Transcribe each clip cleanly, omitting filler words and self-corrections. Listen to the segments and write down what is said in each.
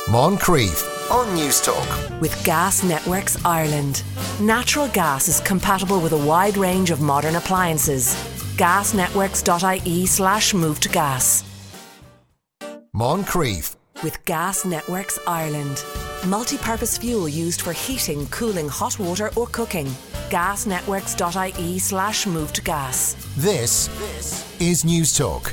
Moncrief on Newstalk. With Gas Networks Ireland. Natural gas is compatible with a wide range of modern appliances. Gasnetworks.ie/move to gas. Moncrief. With Gas Networks Ireland. Multi-purpose fuel used for heating, cooling hot water or cooking. Gasnetworks.ie/move to gas. This is Newstalk.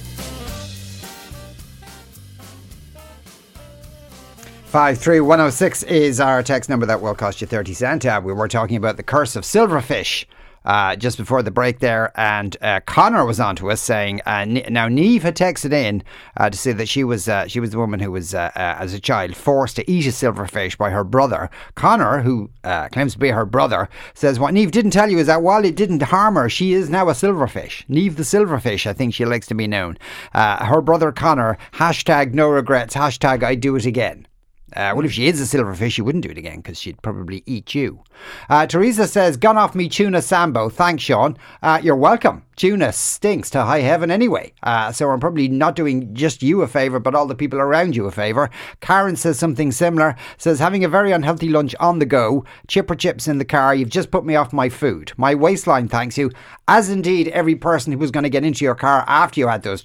53106 is our text number that will cost you 30 cents. We were talking about the curse of silverfish just before the break there, and Connor was on to us saying, now Niamh had texted in to say that she was the woman who was, as a child, forced to eat a silverfish by her brother. Connor, who claims to be her brother, says what Niamh didn't tell you is that while it didn't harm her, she is now a silverfish. Niamh the silverfish, I think she likes to be known. Her brother Connor, hashtag no regrets, hashtag I'd do it again. Well, if she is a silverfish, she wouldn't do it again because she'd probably eat you. Teresa says, gone off me tuna sambo. Thanks, Sean. You're welcome. Tuna stinks to high heaven anyway. So I'm probably not doing just you a favour, but all the people around you a favour. Karen says something similar. Says, having a very unhealthy lunch on the go. Chipper chips in the car. You've just put me off my food. My waistline thanks you. As indeed every person who was going to get into your car after you had those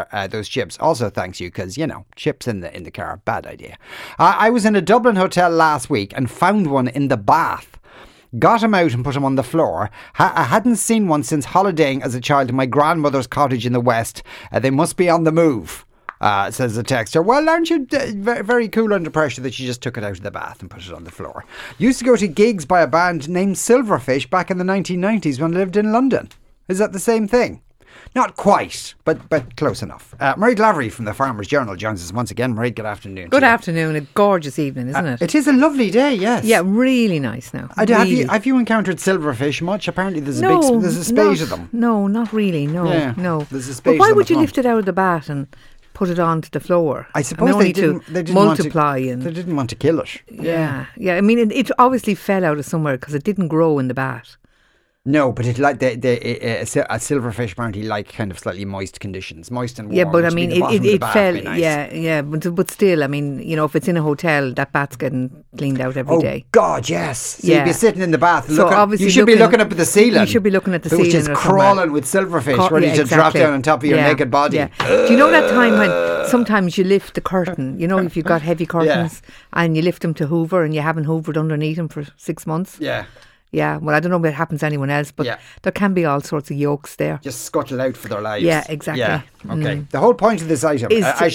chips also thanks you, because, you know, chips in the car, bad idea. I was in a Dublin hotel last week and found one in the bath. Got him out and put him on the floor. I hadn't seen one since holidaying as a child in my grandmother's cottage in the West. They must be on the move, says the texter. Well, aren't you very cool under pressure that you just took it out of the bath and put it on the floor? Used to go to gigs by a band named Silverfish back in the 1990s when I lived in London. Is that the same thing? Not quite, but close enough. Mairead Lavery from the Farmers Journal joins us once again. Mairead, good afternoon. Good afternoon. A gorgeous evening, isn't it? It is a lovely day, yes. Yeah, really nice now. Really. Have you encountered silverfish much? Apparently there's a spate of them. No, not really, no. There's a spate. But why would you lift it out of the bath and put it onto the floor? I suppose they didn't multiply. They didn't want to kill it. Yeah. I mean, it obviously fell out of somewhere because it didn't grow in the bath. No, but it like a silverfish apparently like kind of slightly moist conditions, moist and warm. Yeah, but I mean, it fell. Nice. Yeah, but still, I mean, you know, if it's in a hotel, that bath's getting cleaned out every day. Oh God, yes. So you'd be sitting in the bath. And you should be looking up at the ceiling. You should be looking at the ceiling, which is crawling with silverfish, ready to drop down on top of your naked body. Yeah. Do you know that time when sometimes you lift the curtain? You know, if you've got heavy curtains and you lift them to hoover and you haven't hoovered underneath them for 6 months. Yeah. Yeah, well, I don't know if it happens to anyone else, but there can be all sorts of yolks there. Just scuttle out for their lives. Yeah, exactly. Yeah, okay. The whole point of this item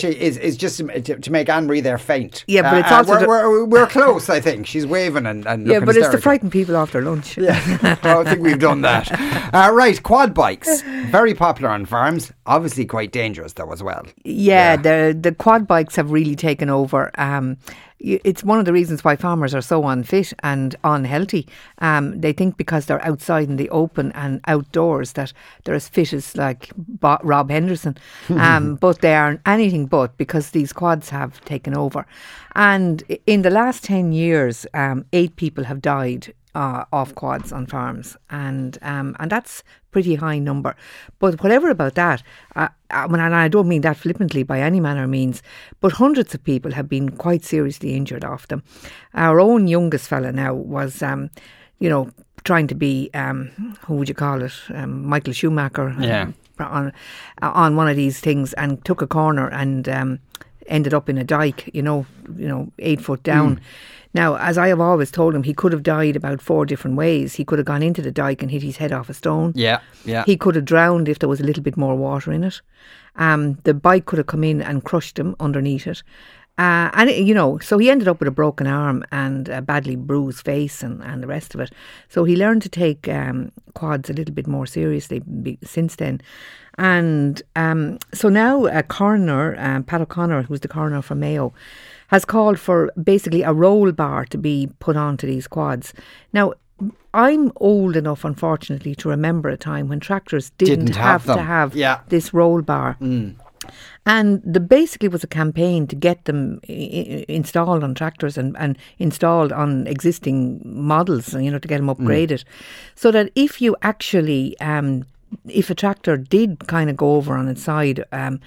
is just to make Anne-Marie there faint. Yeah, but it's also... We're close, I think. She's waving and looking but hysterical. it's to frighten people after lunch. Yeah, I think we've done that. Right, quad bikes. Very popular on farms. Obviously quite dangerous though as well. Yeah. The quad bikes have really taken over. It's one of the reasons why farmers are so unfit and unhealthy. They think because they're outside in the open and outdoors that they're as fit as like Rob Henderson. But they are anything but, because these quads have taken over. And in the last 10 years, 8 people have died off quads on farms, and that's pretty high number. But whatever about that, and I don't mean that flippantly by any manner of means, but hundreds of people have been quite seriously injured off them. Our own youngest fella now was, trying to be, who would you call it, Michael Schumacher, on one of these things, and took a corner and ended up in a dike, 8 foot down. Now, as I have always told him, he could have died about 4 different ways. He could have gone into the dike and hit his head off a stone. Yeah. He could have drowned if there was a little bit more water in it. The bike could have come in and crushed him underneath it. So he ended up with a broken arm and a badly bruised face and the rest of it. So he learned to take quads a little bit more seriously since then. And so now a coroner, Pat O'Connor, who's the coroner from Mayo, has called for basically a roll bar to be put onto these quads. Now, I'm old enough, unfortunately, to remember a time when tractors didn't have to have this roll bar. And there basically was a campaign to get them installed on tractors and installed on existing models, to get them upgraded. So that if you actually, if a tractor did kind of go over on its side,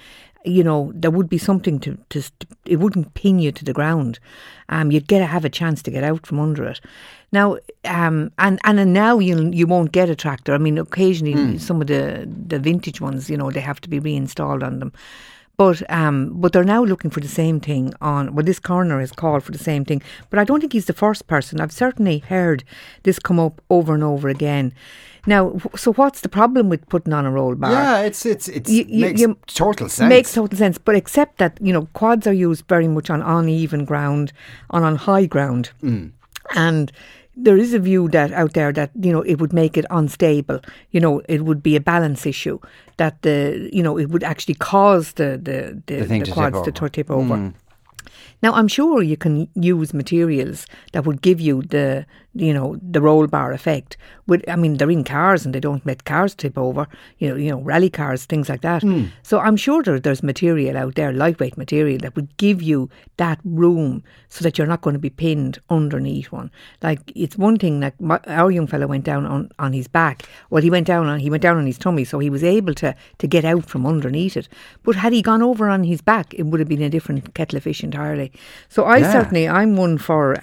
there would be something to it wouldn't pin you to the ground. You'd have a chance to get out from under it. Now, and now you won't get a tractor. I mean, occasionally some of the vintage ones, they have to be reinstalled on them. But they're now looking for the same thing this coroner has called for the same thing. But I don't think he's the first person. I've certainly heard this come up over and over again. Now, so what's the problem with putting on a roll bar? Yeah, it makes total sense. Makes total sense, but except that, quads are used very much on uneven ground, on high ground. And there is a view out there that, it would make it unstable. It would be a balance issue, that it would actually cause the quads to tip over. Now, I'm sure you can use materials that would give you the roll bar effect. They're in cars and they don't let cars tip over, rally cars, things like that. So I'm sure there's material out there, lightweight material, that would give you that room so that you're not going to be pinned underneath one. Like, it's one thing, like our young fellow went down on his back. Well, he went down on his tummy, so he was able to get out from underneath it. But had he gone over on his back, it would have been a different kettle of fish entirely. So I'm one for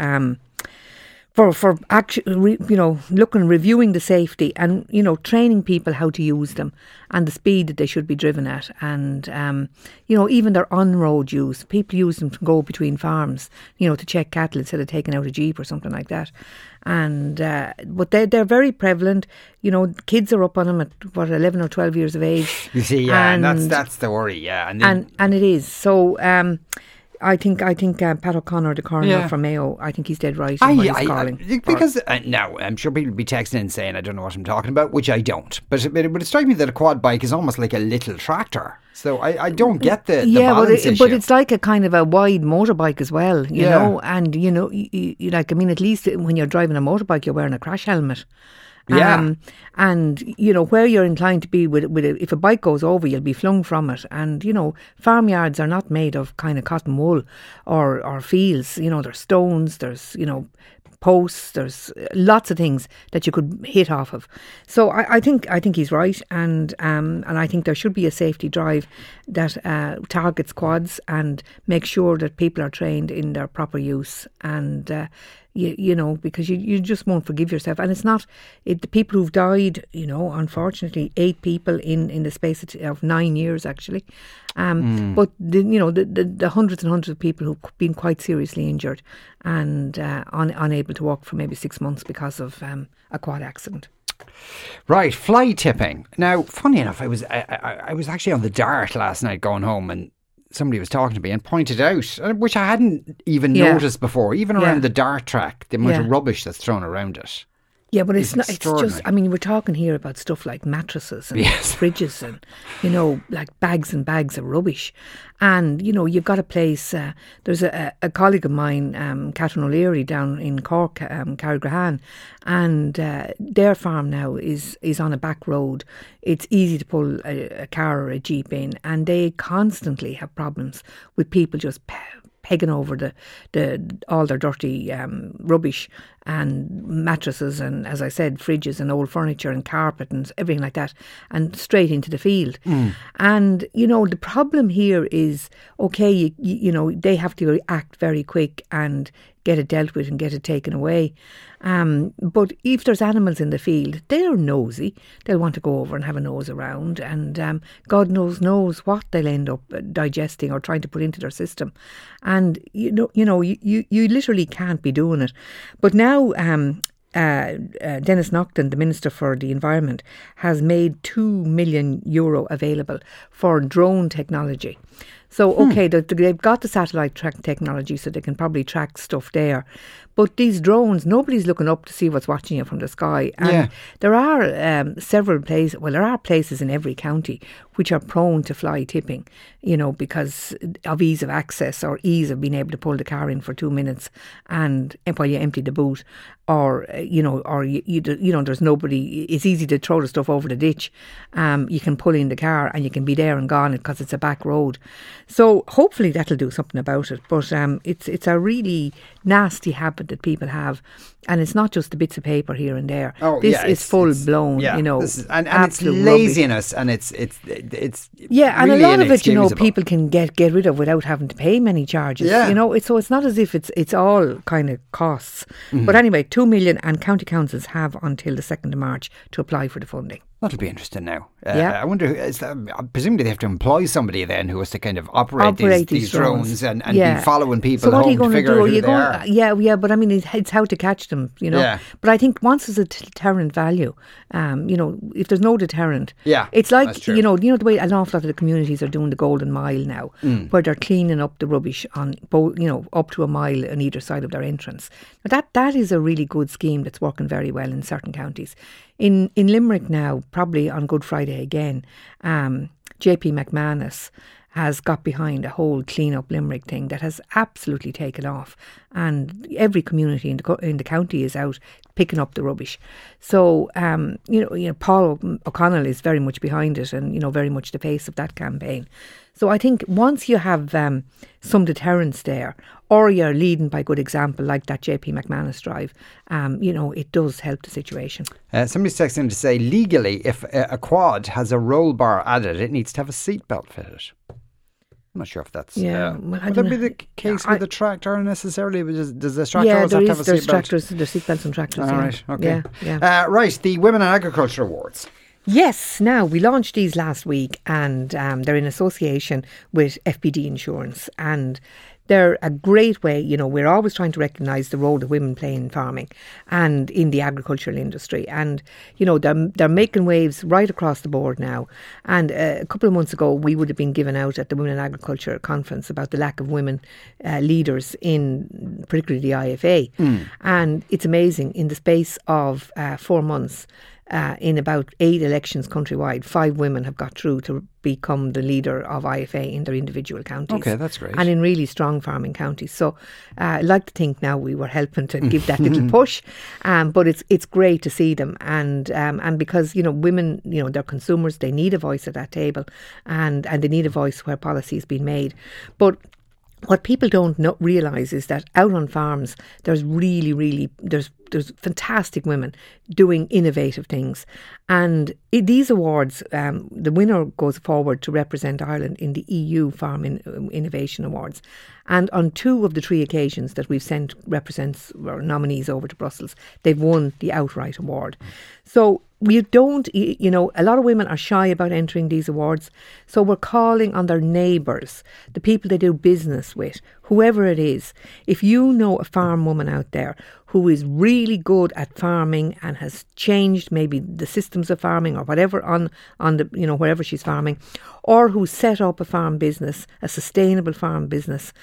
actually, reviewing the safety and, training people how to use them and the speed that they should be driven at. And, even their on-road use. People use them to go between farms, to check cattle instead of taking out a jeep or something like that. And, but they're very prevalent. Kids are up on them at 11 or 12 years of age. You see, and that's the worry, yeah. And it is. So, I think Pat O'Connor, the coroner from Mayo, I think he's dead right in what he's calling. Because now, I'm sure people will be texting in saying I don't know what I'm talking about, which I don't. But it strikes me that a quad bike is almost like a little tractor. So I don't get the balance issue. But it's like a kind of a wide motorbike as well, you know. And, at least when you're driving a motorbike, you're wearing a crash helmet. Yeah. And where you're inclined to be with if a bike goes over, you'll be flung from it. And farmyards are not made of kind of cotton wool or fields. There's stones, there's posts, there's lots of things that you could hit off of. So I think he's right, and I think there should be a safety drive that targets quads and makes sure that people are trained in their proper use. And because you just won't forgive yourself. And it's not the people who've died, unfortunately, 8 people in the space of 9 years, actually. But, the hundreds and hundreds of people who've been quite seriously injured and unable to walk for maybe 6 months because of a quad accident. Right, fly tipping. Now, funny enough, I was actually on the Dart last night going home, and somebody was talking to me and pointed out, which I hadn't even noticed before, even around the Dart track, the amount of rubbish that's thrown around it. Yeah, but it's not. It's just. We're talking here about stuff like mattresses and fridges and like bags and bags of rubbish. And you've got a place. There's a colleague of mine, Catherine O'Leary, down in Cork, Carrigrahan, and their farm now is on a back road. It's easy to pull a car or a jeep in, and they constantly have problems with people just pegging over all their dirty rubbish and mattresses and, as I said, fridges and old furniture and carpet and everything like that, and straight into the field. And the problem here is, okay, they have to act very quick and get it dealt with and get it taken away. But if there's animals in the field, they're nosy. They'll want to go over and have a nose around, and God knows what they'll end up digesting or trying to put into their system. And you literally can't be doing it. But now Denis Naughton, the Minister for the Environment, has made €2 million available for drone technology. So, okay, they've got the satellite track technology, so they can probably track stuff there. But these drones, nobody's looking up to see what's watching you from the sky. And there are several places, there are places in every county which are prone to fly tipping, because of ease of access or ease of being able to pull the car in for 2 minutes and while you empty the boot, or there's nobody. It's easy to throw the stuff over the ditch. You can pull in the car and you can be there and gone because it's a back road. So hopefully that'll do something about it. But it's a really nasty habit profit that people have, and it's not just the bits of paper here and there. Oh, this yeah, is full blown. Yeah, you know, and it's absolute laziness, and it's yeah, and really a lot of it, you know, inexcusable. people can get rid of without having to pay many charges. Yeah. You know, so it's not as if it's all kind of costs. Mm-hmm. But anyway, 2 million, and county councils have until the 2nd of March to apply for the funding. That'll be interesting now. Yeah. I wonder, presumably they have to employ somebody then who has to kind of operate these drones and Yeah. be following people so what are you home to going figure do? out who Are you they going, are. Yeah, but I mean, it's how to catch them, you know. Yeah. But I think once there's a deterrent value, you know, if there's no deterrent, Yeah, it's that's like, true. you know the way an awful lot of the communities are doing the Golden Mile now, where they're cleaning up the rubbish on both, you know, up to a mile on either side of their entrance. Now that is a really good scheme that's working very well in certain counties. In Limerick now, probably on Good Friday again, JP McManus has got behind a whole Clean Up Limerick thing that has absolutely taken off, and every community in the county is out picking up the rubbish. So you know Paul O'Connell is very much behind it, and you know very much the face of that campaign. So I think once you have some deterrence there, or you're leading by good example like that JP McManus drive, you know, it does help the situation. Somebody's texting to say legally, if a quad has a roll bar added, it needs to have a seatbelt fitted. I'm not sure if that's... Yeah, well, I would don't that be know. the case I- with the tractor necessarily? Does the tractor Yeah, always there have to have a is. There's seatbelt? tractors. There's seatbelts on tractors. All yeah. right, okay. Yeah. Right, the Women in Agriculture Awards. Yes, now we launched these last week, and they're in association with FBD Insurance, and they're a great way. You know, we're always trying to recognise the role that women play in farming and in the agricultural industry, and you know they're making waves right across the board now. And a couple of months ago, we would have been given out at the Women in Agriculture conference about the lack of women leaders in particularly the IFA, and it's amazing in the space of 4 months. In about 8 elections countrywide, 5 women have got through to become the leader of IFA in their individual counties. Okay, that's great. And in really strong farming counties. So I like to think now we were helping to give that little push. But it's great to see them. And because, you know, women, you know, they're consumers, they need a voice at that table, and they need a voice where policy is being made. But what people don't realise is that out on farms, there's really there's fantastic women doing innovative things, and these awards, the winner goes forward to represent Ireland in the EU Farm Innovation Awards, and on 2 of the 3 occasions that we've sent represents or nominees over to Brussels, they've won the outright award. So we don't, you know, a lot of women are shy about entering these awards. So we're calling on their neighbours, the people they do business with, whoever it is. If you know a farm woman out there who is really good at farming and has changed maybe the systems of farming or whatever on the, you know, wherever she's farming, or who set up a farm business, a sustainable farm business,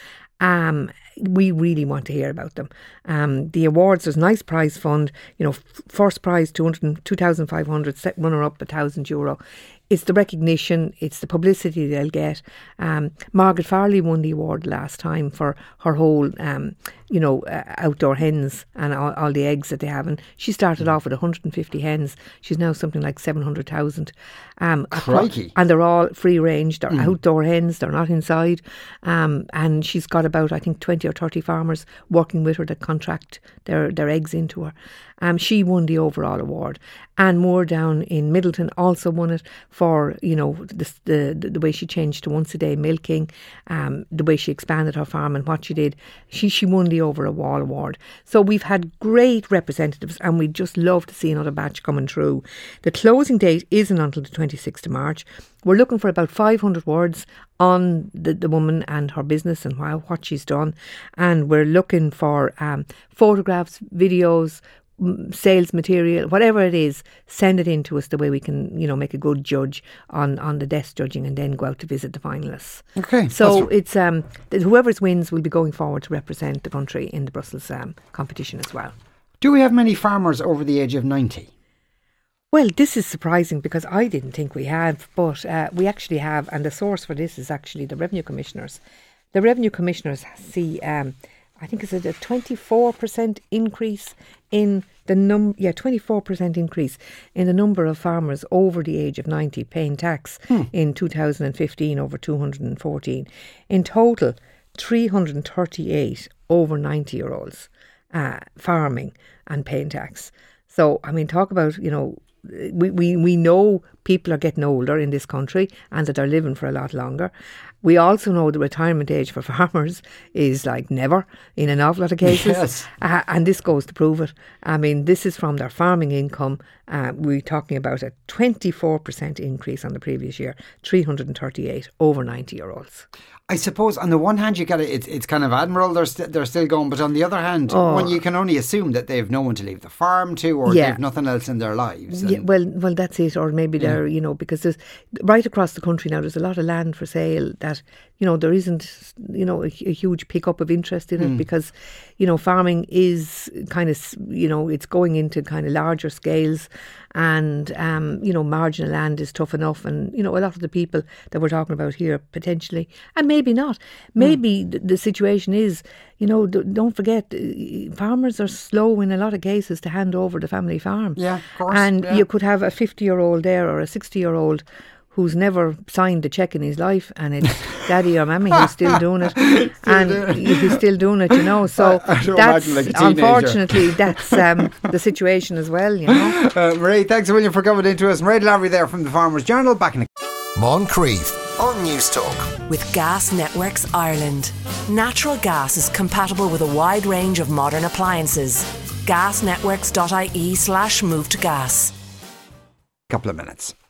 we really want to hear about them. The awards, there's a nice prize fund, you know, first prize 2,500, runner up €1,000. It's the recognition, it's the publicity they'll get. Margaret Farley won the award last time for her whole, outdoor hens and all the eggs that they have. And she started off with 150 hens. She's now something like 700,000. Crikey. And they're all free range. They're outdoor hens. They're not inside. And she's got about, I think, 20 or 30 farmers working with her that contract their eggs into her. She won the overall award. Anne Moore down in Middleton also won it for, you know, the way she changed to once a day milking, the way she expanded her farm and what she did. She won the overall award. So we've had great representatives, and we'd just love to see another batch coming through. The closing date isn't until the 26th of March. We're looking for about 500 words on the woman and her business and what she's done. And we're looking for photographs, videos, sales material, whatever it is, send it in to us the way we can, you know, make a good judge on the desk judging and then go out to visit the finalists. Okay. So it's whoever wins will be going forward to represent the country in the Brussels competition as well. Do we have many farmers over the age of 90? Well, this is surprising because I didn't think we had, but we actually have, and the source for this is actually the Revenue Commissioners. The Revenue Commissioners see, I think it's a 24% increase in the 24% increase in the number of farmers over the age of 90 paying tax in 2015 over 214. In total, 338 over 90-year-olds. farming and paying tax. So, I mean, talk about, we know people are getting older in this country and that they're living for a lot longer. We also know the retirement age for farmers is like never in an awful lot of cases. Yes. And this goes to prove it. I mean, this is from their farming income. We're talking about a 24% increase on the previous year, 338 over 90-year-olds. I suppose on the one hand you got it's kind of admirable they're still going, but on the other hand, when you can only assume that they've no one to leave the farm to, or they've nothing else in their lives. Yeah, well, that's it. Or maybe they're because there's right across the country now. There's a lot of land for sale that there isn't a huge pickup of interest in it because farming is kind of it's going into kind of larger scales. And, marginal land is tough enough. And, a lot of the people that we're talking about here, potentially, and maybe not. Maybe the situation is, don't forget, farmers are slow in a lot of cases to hand over the family farm. Yeah, of course. And you could have a 50-year-old there or a 60-year-old who's never signed a cheque in his life, and it's daddy or mammy who's still doing it. He's still doing it, So that's, unfortunately, that's the situation as well, Marie, thanks a million for coming into us. Marie Lavery there from the Farmers Journal, back in Moncrief on News Talk. With Gas Networks Ireland. Natural gas is compatible with a wide range of modern appliances. Gasnetworks.ie/move to gas. couple of minutes.